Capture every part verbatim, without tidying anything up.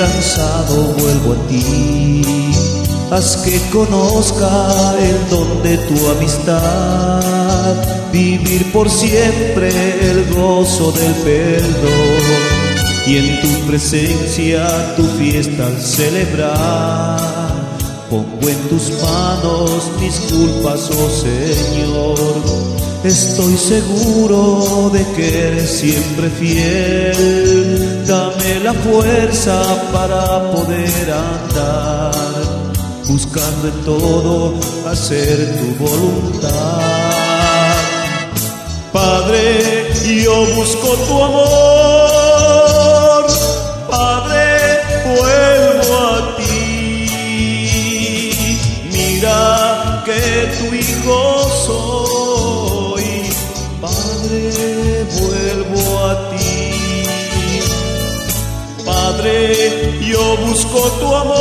cansado vuelvo a ti. Haz que conozca el don de tu amistad, vivir por siempre el gozo del perdón, y en tu presencia tu fiesta al celebrar. Pongo en tus manos mis culpas, oh Señor. Estoy seguro de que eres siempre fiel. Dame la fuerza para poder andar, buscando en todo hacer tu voluntad. Padre, yo busco tu amor. Padre, vuelvo a ti. Mira que tu hijo soy. Padre, vuelvo a ti. Padre, yo busco tu amor.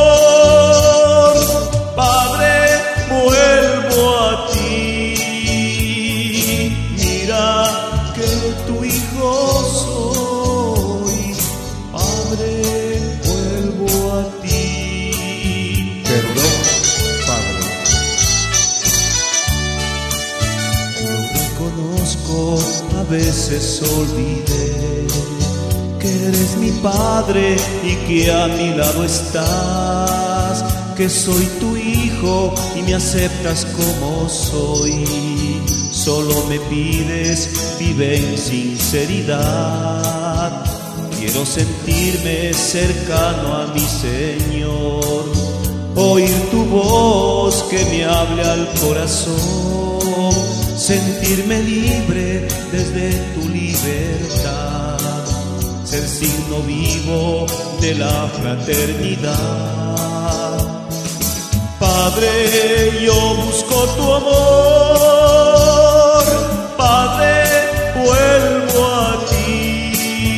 Padre, vuelvo a ti. Mira que tu hijo soy. Padre, vuelvo a ti. Perdón, Padre. Lo reconozco, a veces olvidé que eres mi Padre y que a mi lado estás, que soy tu hijo y me aceptas como soy. Solo me pides, vive en sinceridad. Quiero sentirme cercano a mi Señor, oír tu voz que me hable al corazón, sentirme libre desde tu libertad, ser signo vivo de la fraternidad. Padre, yo busco tu amor. Padre, vuelvo a ti.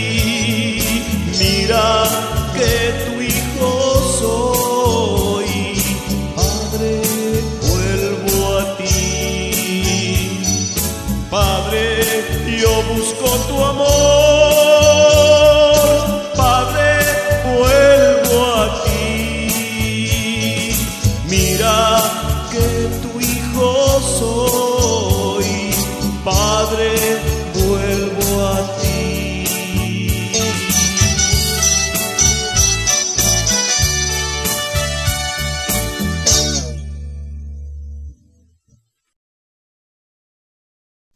Mira que tu hijo soy. Padre, vuelvo a ti. Padre, yo busco tu amor.